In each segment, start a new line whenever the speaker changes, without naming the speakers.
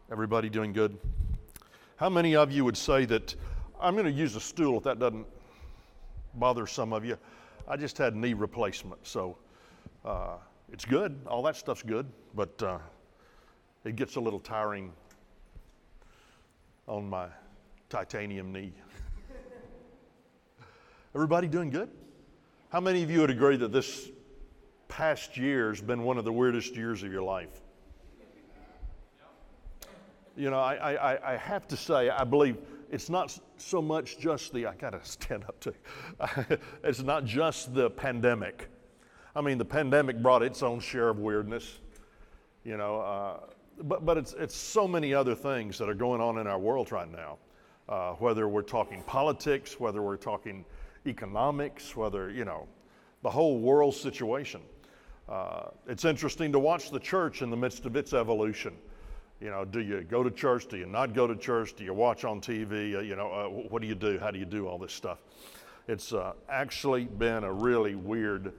Everybody doing good? How many of you would say that, I'm going to use a stool if that doesn't bother some of you. I just had knee replacement, so it's good. All that stuff's good, but it gets a little tiring on my titanium knee. Everybody doing good? How many of you would agree that this past year has been one of the weirdest years of your life? You know, I have to say, I believe it's not so much just I gotta stand up too. It's not just the pandemic. I mean, the pandemic brought its own share of weirdness, you know, but it's so many other things that are going on in our world right now. Whether we're talking politics, whether we're talking economics, whether, you know, the whole world situation. It's interesting to watch the church in the midst of its evolution. You know, do you go to church? Do you not go to church? Do you watch on TV? What do you do? How do you do all this stuff? It's actually been a really weird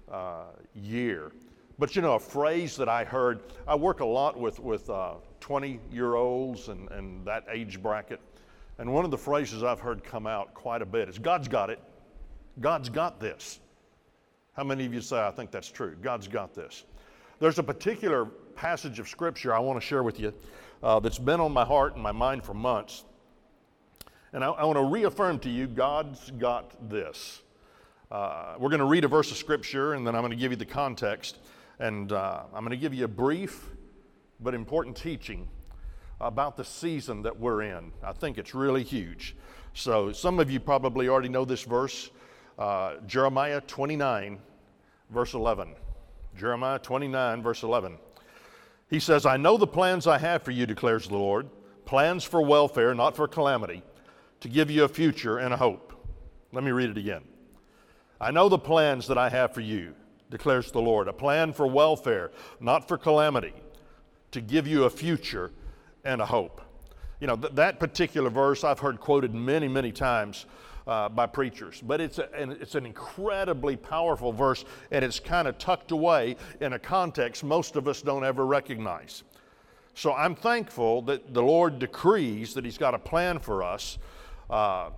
year. But you know, a phrase that I heard, I work a lot with 20-year-olds and that age bracket. And one of the phrases I've heard come out quite a bit is, God's got it. God's got this. How many of you say, I think that's true? God's got this. There's a particular passage of Scripture I want to share with you that's been on my heart and my mind for months. And I want to reaffirm to you, God's got this. We're going to read a verse of Scripture, and then I'm going to give you the context. And I'm going to give you a brief but important teaching about the season that we're in. I think it's really huge. So some of you probably already know this verse, Jeremiah 29, verse 11. Jeremiah 29, verse 11. He says, I know the plans I have for you, declares the Lord, plans for welfare, not for calamity, to give you a future and a hope. Let me read it again. I know the plans that I have for you, declares the Lord, a plan for welfare, not for calamity, to give you a future and a hope. You know, that particular verse I've heard quoted many, many times by preachers, but it's an incredibly powerful verse, and it's kind of tucked away in a context most of us don't ever recognize. So I'm thankful that the Lord decrees that He's got a plan for us, and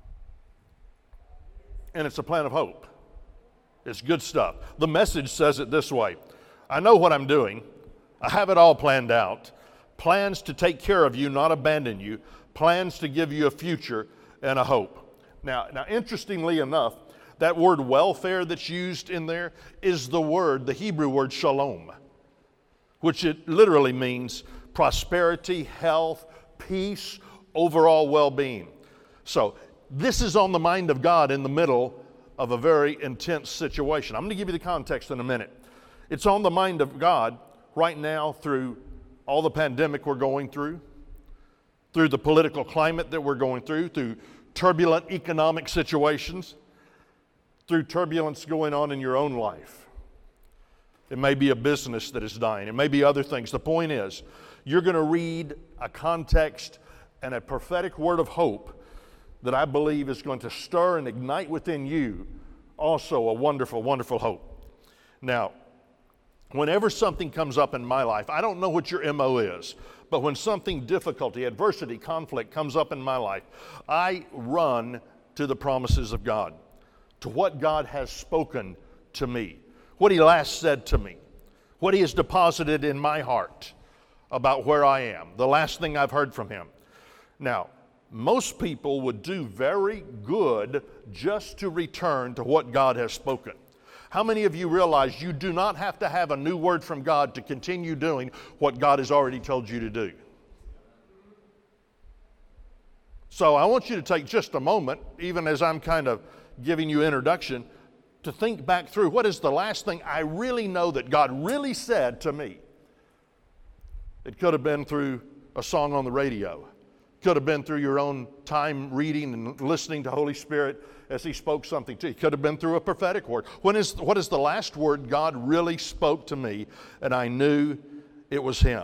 it's a plan of hope. It's good stuff. The Message says it this way: I know what I'm doing. I have it all planned out. Plans to take care of you, not abandon you. Plans to give you a future and a hope. Now, interestingly enough, that word welfare that's used in there is the Hebrew word shalom, which it literally means prosperity, health, peace, overall well-being. So this is on the mind of God in the middle of a very intense situation. I'm going to give you the context in a minute. It's on the mind of God right now through all the pandemic we're going through the political climate that we're going through turbulent economic situations, through turbulence going on in your own life. It may be a business that is dying. It may be other things. The point is, you're going to read a context and a prophetic word of hope that I believe is going to stir and ignite within you also a wonderful, wonderful hope. Now, whenever something comes up in my life, I don't know what your MO is, but when something difficulty, adversity, conflict comes up in my life, I run to the promises of God, to what God has spoken to me, what He last said to me, what He has deposited in my heart about where I am, the last thing I've heard from Him. Now, most people would do very good just to return to what God has spoken. How many of you realize you do not have to have a new word from God to continue doing what God has already told you to do? So I want you to take just a moment, even as I'm kind of giving you introduction, to think back through what is the last thing I really know that God really said to me. It could have been through a song on the radio. Could have been through your own time reading and listening to Holy Spirit as He spoke something to you. Could have been through a prophetic word. What is the last word God really spoke to me and I knew it was Him?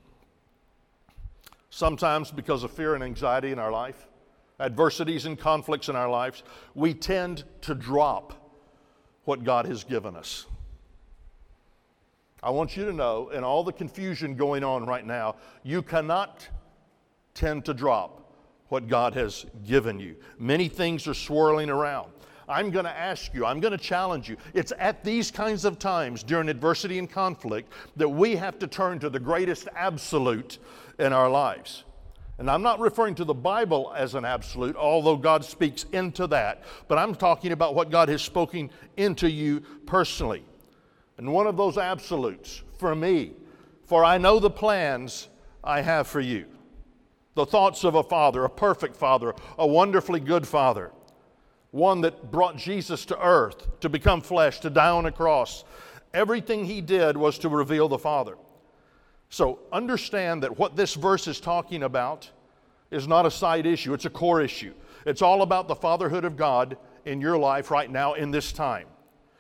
Sometimes because of fear and anxiety in our life, adversities and conflicts in our lives, we tend to drop what God has given us. I want you to know, in all the confusion going on right now, you cannot tend to drop what God has given you. Many things are swirling around. I'm going to ask you, I'm going to challenge you. It's at these kinds of times during adversity and conflict that we have to turn to the greatest absolute in our lives. And I'm not referring to the Bible as an absolute, although God speaks into that, but I'm talking about what God has spoken into you personally. And one of those absolutes for me, for I know the plans I have for you. The thoughts of a father, a perfect father, a wonderfully good father. One that brought Jesus to earth, to become flesh, to die on a cross. Everything he did was to reveal the Father. So understand that what this verse is talking about is not a side issue, it's a core issue. It's all about the fatherhood of God in your life right now in this time.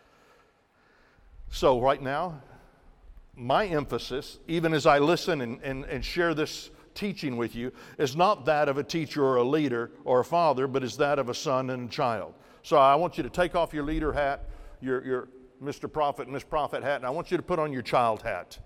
So right now, my emphasis, even as I listen and share this teaching with you, is not that of a teacher or a leader or a father, but is that of a son and a child. So I want you to take off your leader hat, your Mr. Prophet and Miss Prophet hat, and I want you to put on your child hat.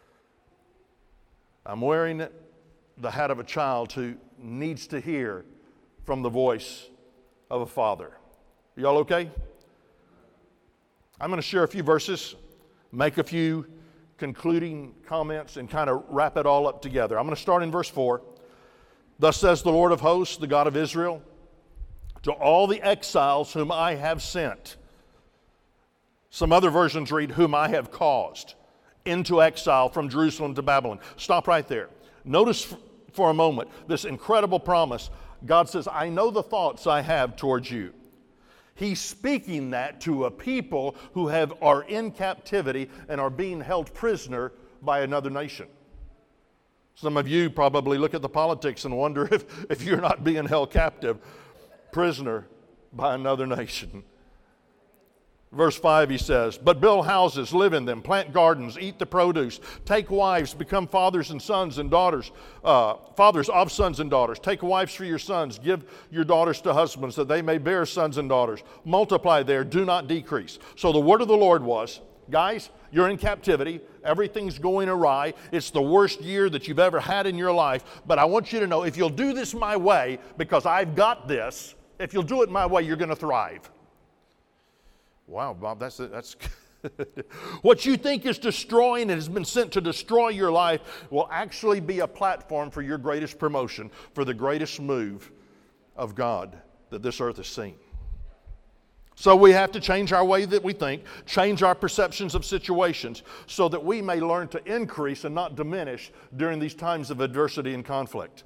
I'm wearing the hat of a child who needs to hear from the voice of a father. Y'all okay? I'm going to share a few verses, make a few concluding comments, and kind of wrap it all up together. I'm going to start in verse 4. Thus says the Lord of hosts, the God of Israel, to all the exiles whom I have sent. Some other versions read, whom I have caused into exile from Jerusalem to Babylon. Stop right there. Notice for a moment this incredible promise. God says, I know the thoughts I have towards you. He's speaking that to a people who are in captivity and are being held prisoner by another nation. Some of you probably look at the politics and wonder if you're not being held captive, prisoner by another nation. Verse 5, he says, but build houses, live in them, plant gardens, eat the produce, take wives, become fathers and sons and daughters, fathers of sons and daughters. Take wives for your sons, give your daughters to husbands, that they may bear sons and daughters. Multiply there, do not decrease. So the word of the Lord was, guys, you're in captivity, everything's going awry, it's the worst year that you've ever had in your life, but I want you to know, if you'll do this my way, because I've got this, if you'll do it my way, you're going to thrive. Wow, Bob, that's what you think is destroying and has been sent to destroy your life will actually be a platform for your greatest promotion, for the greatest move of God that this earth has seen. So we have to change our way that we think, change our perceptions of situations so that we may learn to increase and not diminish during these times of adversity and conflict.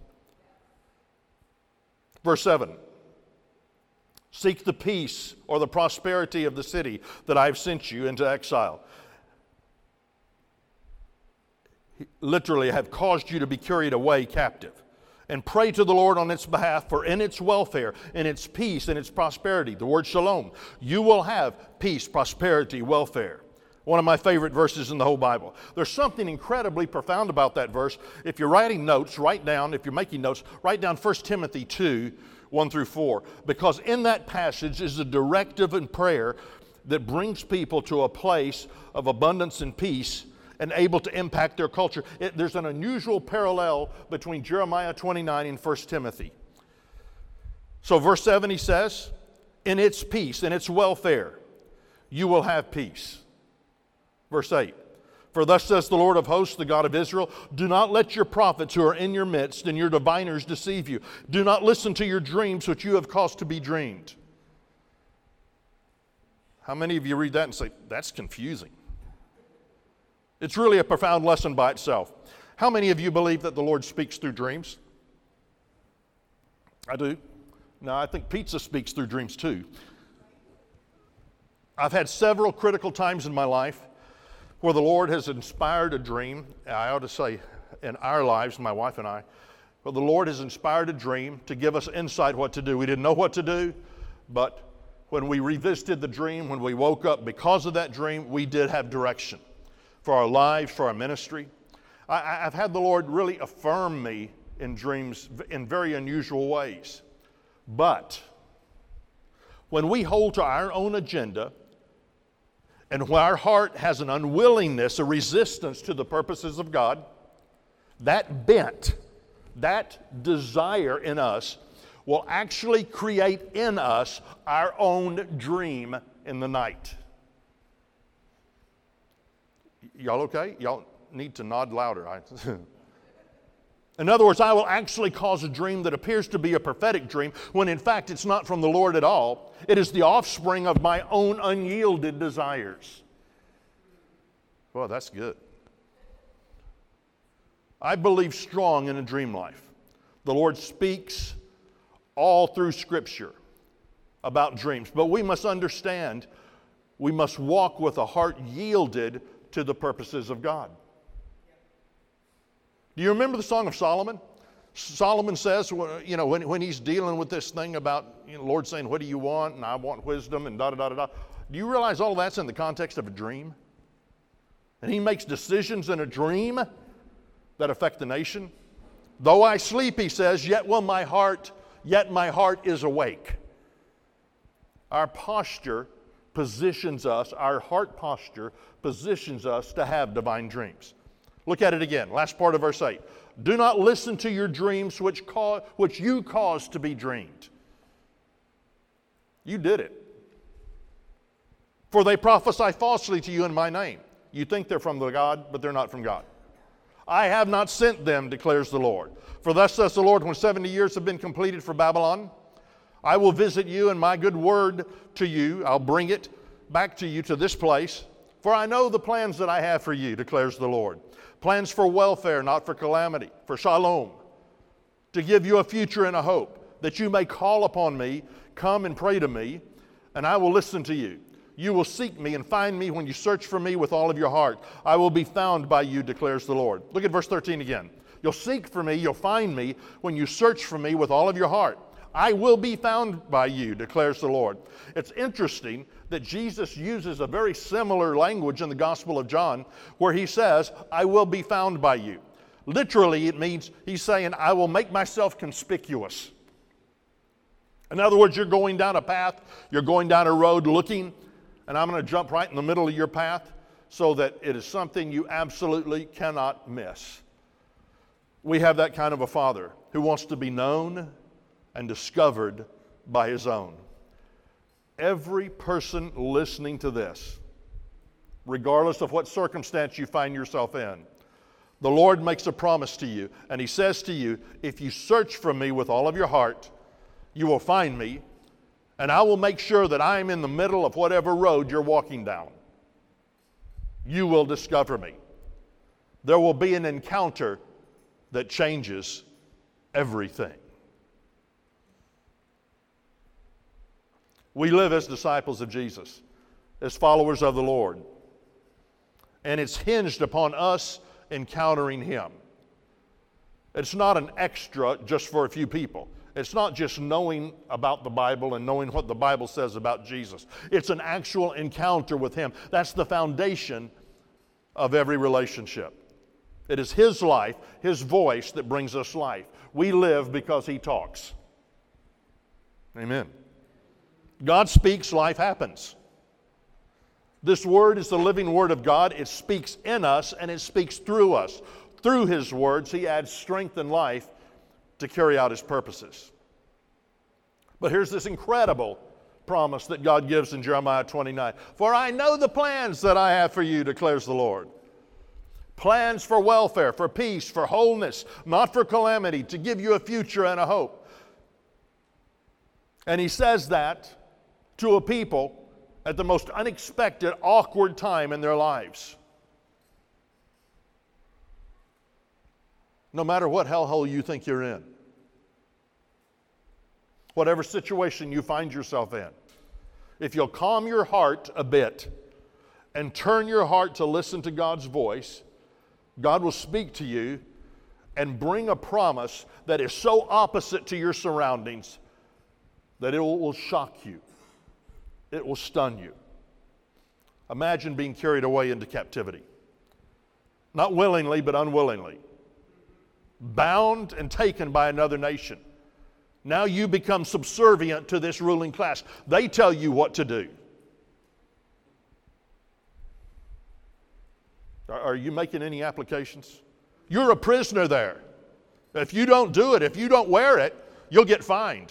Verse 7. Seek the peace or the prosperity of the city that I've sent you into exile. Literally, have caused you to be carried away captive. And pray to the Lord on its behalf, for in its welfare, in its peace, in its prosperity, the word shalom, you will have peace, prosperity, welfare. One of my favorite verses in the whole Bible. There's something incredibly profound about that verse. If you're writing notes, if you're making notes, write down 1 Timothy 2, 1 through 4, because in that passage is a directive and prayer that brings people to a place of abundance and peace and able to impact their culture. There's an unusual parallel between Jeremiah 29 and 1 Timothy. So verse 7, he says, in its peace, in its welfare, you will have peace. Verse 8, for thus says the Lord of hosts, the God of Israel, do not let your prophets who are in your midst and your diviners deceive you. Do not listen to your dreams which you have caused to be dreamed. How many of you read that and say, that's confusing? It's really a profound lesson by itself. How many of you believe that the Lord speaks through dreams? I do. No, I think pizza speaks through dreams too. I've had several critical times in my life where the Lord has inspired a dream. I ought to say in our lives, my wife and I, where the Lord has inspired a dream to give us insight what to do. We didn't know what to do, but when we revisited the dream, when we woke up because of that dream, we did have direction for our lives, for our ministry. I've had the Lord really affirm me in dreams in very unusual ways. But when we hold to our own agenda And when our heart has an unwillingness, a resistance to the purposes of God, that bent, that desire in us will actually create in us our own dream in the night. Y'all okay? Y'all need to nod louder. In other words, I will actually cause a dream that appears to be a prophetic dream when in fact it's not from the Lord at all. It is the offspring of my own unyielded desires. Well, that's good. I believe strong in a dream life. The Lord speaks all through Scripture about dreams. But we must understand, we must walk with a heart yielded to the purposes of God. Do you remember the Song of Solomon? Solomon says, when he's dealing with this thing about, Lord saying, what do you want? And I want wisdom and da-da-da-da-da. Do you realize all of that's in the context of a dream? And he makes decisions in a dream that affect the nation. Though I sleep, he says, yet my heart is awake. Our posture positions us, our heart posture positions us to have divine dreams. Look at it again, last part of verse 8. Do not listen to your dreams which you cause to be dreamed. You did it. For they prophesy falsely to you in my name. You think they're from the God, but they're not from God. I have not sent them, declares the Lord. For thus says the Lord, when 70 years have been completed for Babylon, I will visit you, and my good word to you, I'll bring it back to you to this place. For I know the plans that I have for you, declares the Lord. Plans for welfare, not for calamity, for shalom, to give you a future and a hope, that you may call upon me, come and pray to me, and I will listen to you. You will seek me and find me when you search for me with all of your heart. I will be found by you, declares the Lord. Look at verse 13 again. You'll seek for me, you'll find me when you search for me with all of your heart. I will be found by you, declares the Lord. It's interesting that Jesus uses a very similar language in the Gospel of John where he says, I will be found by you. Literally, it means he's saying, I will make myself conspicuous. In other words, you're going down a path, you're going down a road looking, and I'm going to jump right in the middle of your path so that it is something you absolutely cannot miss. We have that kind of a Father who wants to be known and discovered by his own. Every person listening to this, regardless of what circumstance you find yourself in, the Lord makes a promise to you, and he says to you, if you search for me with all of your heart, you will find me, and I will make sure that I am in the middle of whatever road you're walking down. You will discover me. There will be an encounter that changes everything. We live as disciples of Jesus, as followers of the Lord. And it's hinged upon us encountering him. It's not an extra just for a few people. It's not just knowing about the Bible and knowing what the Bible says about Jesus. It's an actual encounter with him. That's the foundation of every relationship. It is his life, his voice that brings us life. We live because he talks. Amen. God speaks, life happens. This word is the living word of God. It speaks in us and it speaks through us. Through his words, he adds strength and life to carry out his purposes. But here's this incredible promise that God gives in Jeremiah 29. For I know the plans that I have for you, declares the Lord. Plans for welfare, for peace, for wholeness, not for calamity, to give you a future and a hope. And he says that to a people at the most unexpected, awkward time in their lives. No matter what hellhole you think you're in, whatever situation you find yourself in, if you'll calm your heart a bit and turn your heart to listen to God's voice, God will speak to you and bring a promise that is so opposite to your surroundings that it will shock you. It will stun you. Imagine being carried away into captivity. Not willingly, but unwillingly. Bound and taken by another nation. Now you become subservient to this ruling class. They tell you what to do. Are you making any applications? You're a prisoner there. If you don't do it, if you don't wear it, you'll get fined.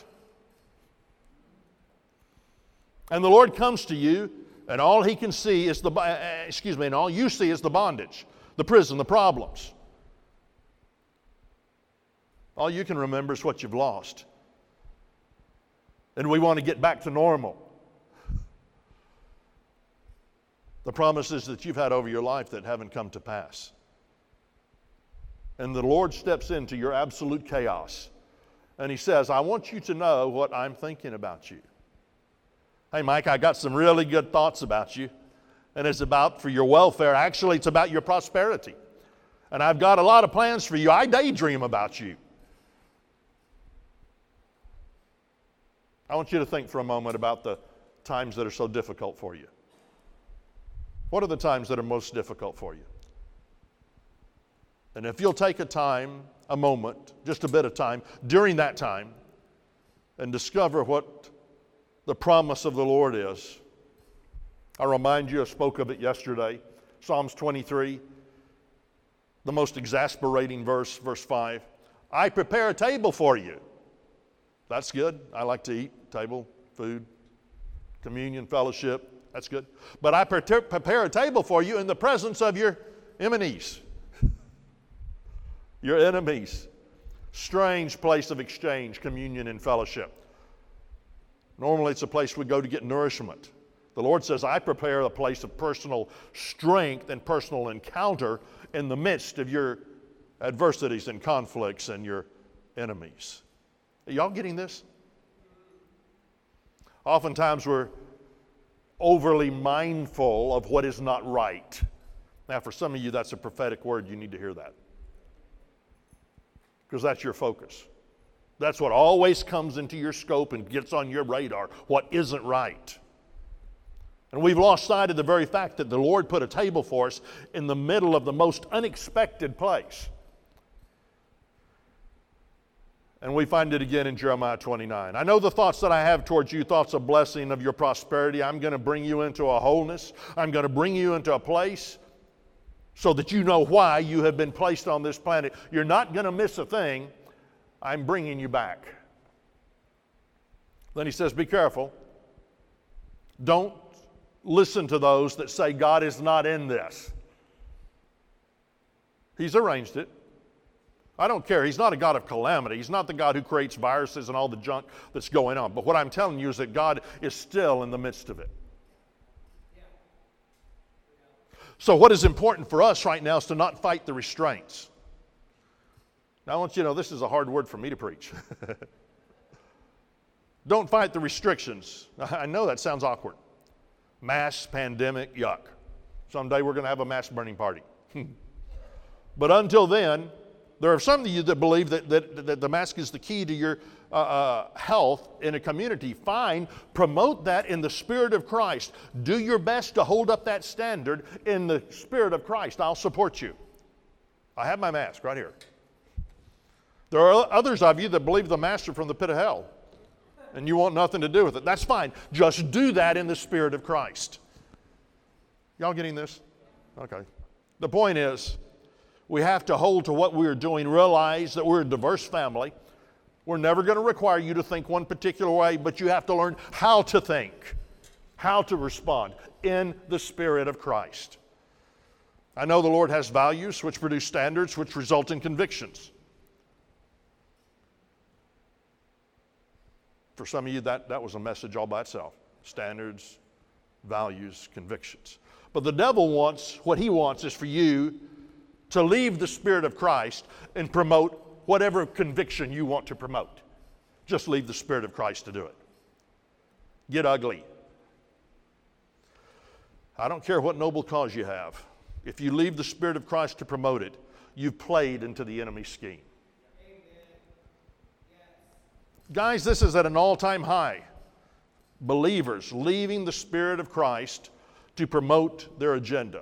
And the Lord comes to you, and all He can see is and all you see is the bondage, the prison, the problems. All you can remember is what you've lost. And we want to get back to normal. The promises that you've had over your life that haven't come to pass. And the Lord steps into your absolute chaos. And He says, I want you to know what I'm thinking about you. Hey, Mike, I got some really good thoughts about you. And it's about for your welfare. Actually, it's about your prosperity. And I've got a lot of plans for you. I daydream about you. I want you to think for a moment about the times that are so difficult for you. What are the times that are most difficult for you? And if you'll take a moment, just a bit of time, during that time, and discover what the promise of the Lord is. I remind you, I spoke of it yesterday, Psalms 23, the most exasperating verse, verse 5. I prepare a table for you. That's good. I like to eat, table, food, communion, fellowship. That's good. But I prepare a table for you in the presence of your enemies. Your enemies. Strange place of exchange, communion, and fellowship. Normally it's a place we go to get nourishment. The Lord says, I prepare a place of personal strength and personal encounter in the midst of your adversities and conflicts and your enemies. Are y'all getting this? Oftentimes we're overly mindful of what is not right. Now, for some of you, that's a prophetic word. You need to hear that. Because that's your focus. That's what always comes into your scope and gets on your radar, what isn't right. And we've lost sight of the very fact that the Lord put a table for us in the middle of the most unexpected place. And we find it again in Jeremiah 29. I know the thoughts that I have towards you, thoughts of blessing, of your prosperity. I'm going to bring you into a wholeness. I'm going to bring you into a place so that you know why you have been placed on this planet. You're not going to miss a thing. I'm bringing you back. Then He says, be careful. Don't listen to those that say God is not in this. He's arranged it. I don't care. He's not a God of calamity. He's not the God who creates viruses and all the junk that's going on. But what I'm telling you is that God is still in the midst of it. So what is important for us right now is to not fight the restraints. Now I want you to know this is a hard word for me to preach. Don't fight the restrictions. I know that sounds awkward. Mass, pandemic, yuck. Someday we're going to have a mass burning party. But until then, there are some of you that believe that the mask is the key to your health in a community. Fine, promote that in the Spirit of Christ. Do your best to hold up that standard in the Spirit of Christ. I'll support you. I have my mask right here. There are others of you that believe the master from the pit of hell, and you want nothing to do with it. That's fine. Just do that in the Spirit of Christ. Y'all getting this? Okay. The point is, we have to hold to what we're doing, realize that we're a diverse family. We're never going to require you to think one particular way, but you have to learn how to think, how to respond in the Spirit of Christ. I know the Lord has values which produce standards which result in convictions. For some of you, that was a message all by itself. Standards, values, convictions. But the devil wants, what he wants is for you to leave the Spirit of Christ and promote whatever conviction you want to promote. Just leave the Spirit of Christ to do it. Get ugly. I don't care what noble cause you have. If you leave the Spirit of Christ to promote it, you've played into the enemy's scheme. Guys, this is at an all-time high. Believers leaving the Spirit of Christ to promote their agenda.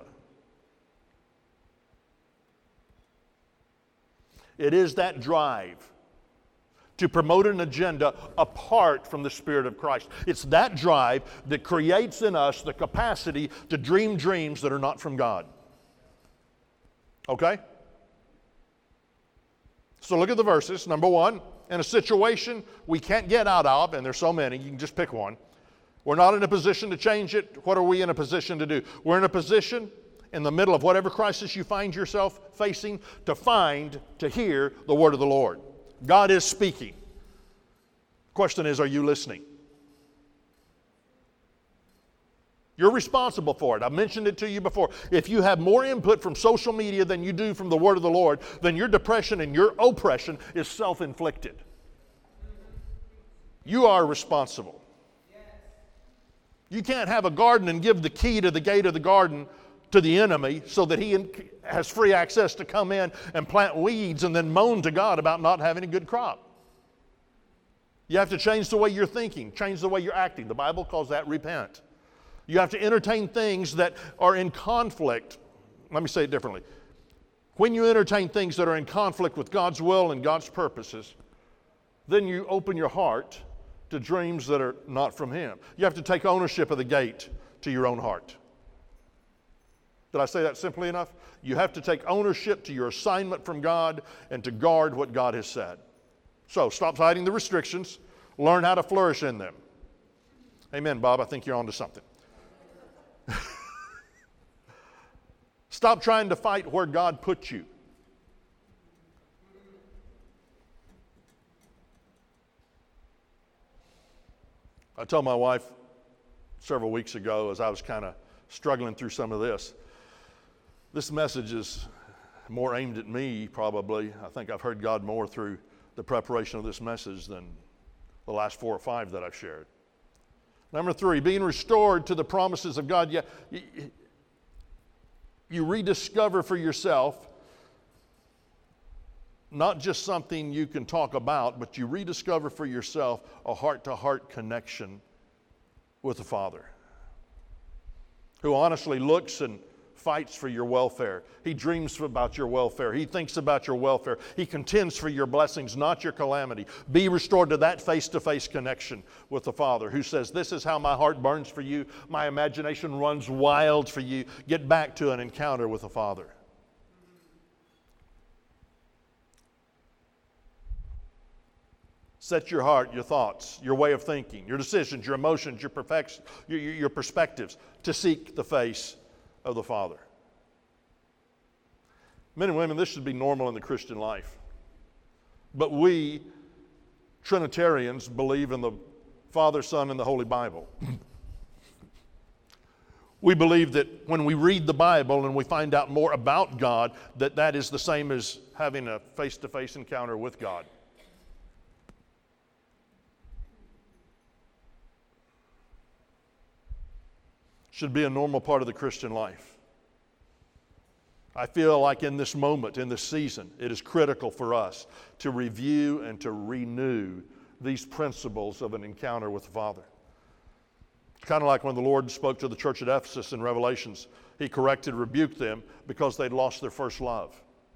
It is that drive to promote an agenda apart from the Spirit of Christ. It's that drive that creates in us the capacity to dream dreams that are not from God. Okay? So look at the verses. Number one, in a situation we can't get out of, and there's so many, you can just pick one. We're not in a position to change it. What are we in a position to do? We're in a position in the middle of whatever crisis you find yourself facing to hear the word of the Lord. God is speaking. Question is, are you listening? You're responsible for it. I've mentioned it to you before. If you have more input from social media than you do from the word of the Lord, then your depression and your oppression is self-inflicted. You are responsible. You can't have a garden and give the key to the gate of the garden to the enemy so that he has free access to come in and plant weeds and then moan to God about not having a good crop. You have to change the way you're thinking, change the way you're acting. The Bible calls that repent. You have to entertain things that are in conflict. Let me say it differently. When you entertain things that are in conflict with God's will and God's purposes, then you open your heart to dreams that are not from Him. You have to take ownership of the gate to your own heart. Did I say that simply enough? You have to take ownership to your assignment from God and to guard what God has said. So stop hiding the restrictions. Learn how to flourish in them. Amen, Bob. I think you're onto something. Stop trying to fight where God put you. I told my wife several weeks ago as I was kind of struggling through some of this message is more aimed at me probably. I think I've heard God more through the preparation of this message than the last 4 or 5 that I've shared. Number 3, being restored to the promises of God. Yeah, you rediscover for yourself not just something you can talk about, but you rediscover for yourself a heart-to-heart connection with the Father, who honestly looks and fights for your welfare. He dreams about your welfare. He thinks about your welfare. He contends for your blessings, not your calamity. Be restored to that face-to-face connection with the Father, who says, this is how my heart burns for you. My imagination runs wild for you. Get back to an encounter with the Father. Set your heart, your thoughts, your way of thinking, your decisions, your emotions, your perspectives to seek the face of the Father. Men and women, this should be normal in the Christian life. But we, Trinitarians, believe in the Father, Son, and the Holy Bible. We believe that when we read the Bible and we find out more about God, that is the same as having a face-to-face encounter with God. Should be a normal part of the Christian life. I feel like in this moment, in this season, it is critical for us to review and to renew these principles of an encounter with the Father. It's kind of like when the Lord spoke to the church at Ephesus in Revelations. He corrected, rebuked them because they'd lost their first love.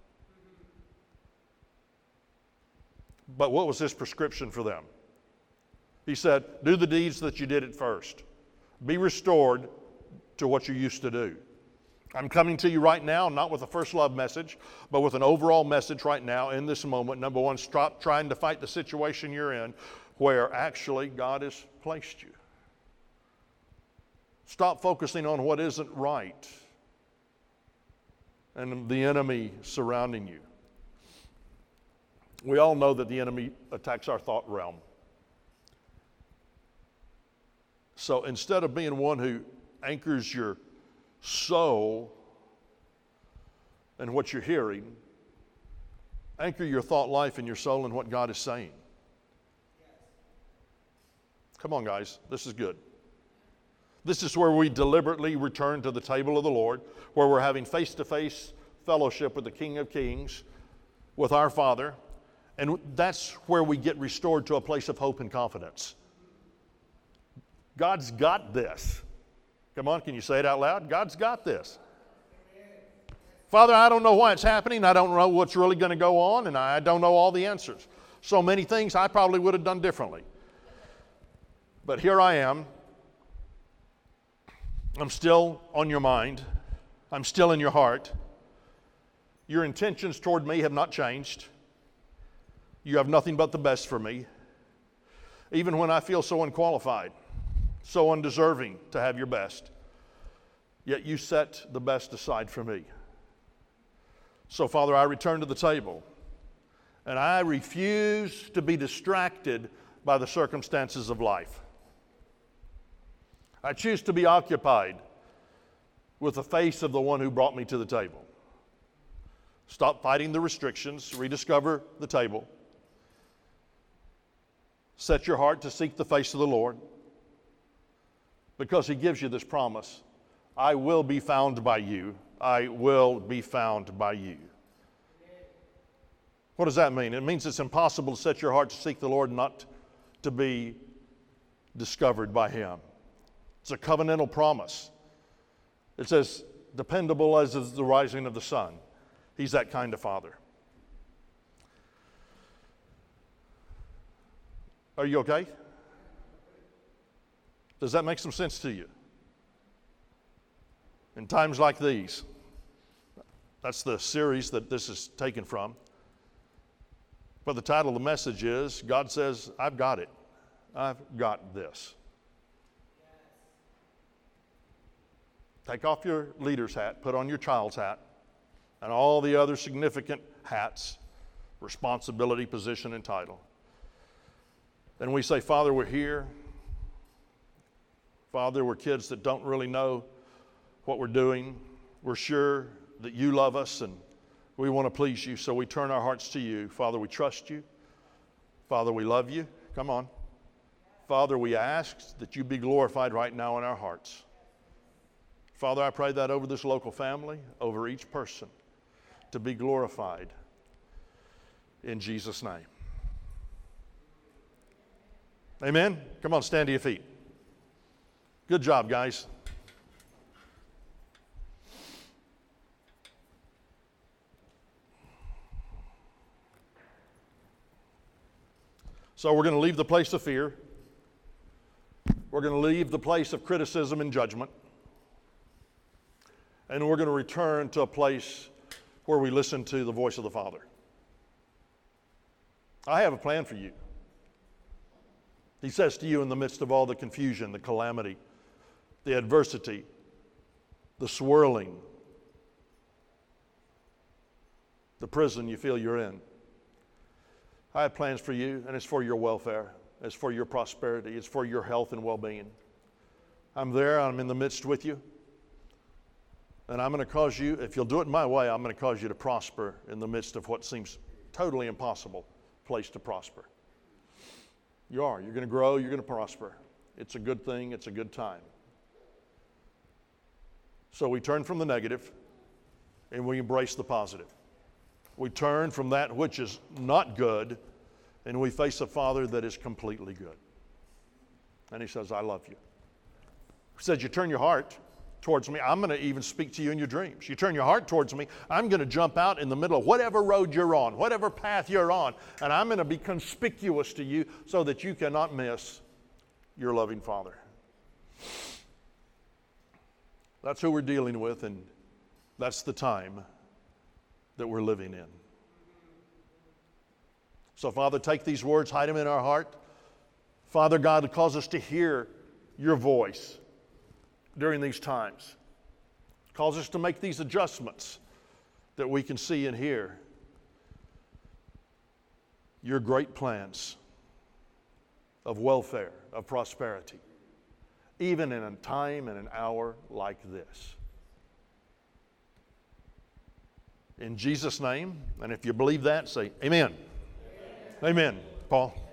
But what was His prescription for them? He said, do the deeds that you did at first. Be restored to what you used to do. I'm coming to you right now, not with a first love message, but with an overall message right now in this moment. Number one, stop trying to fight the situation you're in where actually God has placed you. Stop focusing on what isn't right and the enemy surrounding you. We all know that the enemy attacks our thought realm. So instead of being one who anchors your soul and what you're hearing, anchor your thought life and your soul in what God is saying. Come on, guys, this is good. This is where we deliberately return to the table of the Lord, where we're having face-to-face fellowship with the King of Kings, with our Father, and that's where we get restored to a place of hope and confidence. God's got this. Come on, can you say it out loud? God's got this. Father, I don't know why it's happening. I don't know what's really going to go on, and I don't know all the answers. So many things I probably would have done differently. But here I am. I'm still on your mind. I'm still in your heart. Your intentions toward me have not changed. You have nothing but the best for me. Even when I feel so unqualified, so undeserving to have your best, yet you set the best aside for me. So, Father, I return to the table, and I refuse to be distracted by the circumstances of life. I choose to be occupied with the face of the one who brought me to the table. Stop fighting the restrictions, rediscover the table. Set your heart to seek the face of the Lord, because He gives you this promise: I will be found by you. I will be found by you. What does that mean? It means it's impossible to set your heart to seek the Lord and not to be discovered by Him. It's a covenantal promise. It's as dependable as is the rising of the sun. He's that kind of Father. Are you okay? Does that make some sense to you? In times like these, that's the series that this is taken from. But the title of the message is, God says, I've got it. I've got this. Take off your leader's hat, put on your child's hat, and all the other significant hats, responsibility, position, and title. Then we say, Father, we're here. Father, we're kids that don't really know what we're doing. We're sure that you love us and we want to please you, so we turn our hearts to you. Father, we trust you. Father, we love you. Come on. Father, we ask that you be glorified right now in our hearts. Father, I pray that over this local family, over each person, to be glorified in Jesus' name. Amen? Come on, stand to your feet. Good job, guys. So we're going to leave the place of fear. We're going to leave the place of criticism and judgment. And we're going to return to a place where we listen to the voice of the Father. I have a plan for you. He says to you, in the midst of all the confusion, the calamity, the adversity, the swirling, the prison you feel you're in, I have plans for you, and it's for your welfare. It's for your prosperity. It's for your health and well-being. I'm there. I'm in the midst with you. And I'm going to cause you, if you'll do it my way, I'm going to cause you to prosper in the midst of what seems totally impossible place to prosper. You are. You're going to grow. You're going to prosper. It's a good thing. It's a good time. So we turn from the negative and we embrace the positive. We turn from that which is not good and we face a Father that is completely good. And He says, I love you. He says, you turn your heart towards me, I'm going to even speak to you in your dreams. You turn your heart towards me, I'm going to jump out in the middle of whatever road you're on, whatever path you're on, and I'm going to be conspicuous to you so that you cannot miss your loving Father. That's who we're dealing with, and that's the time that we're living in. So, Father, take these words, hide them in our heart. Father God, cause us to hear your voice during these times. Cause us to make these adjustments that we can see and hear your great plans of welfare, of prosperity, even in a time and an hour like this. In Jesus' name, and if you believe that, say amen. Amen. Amen. Paul.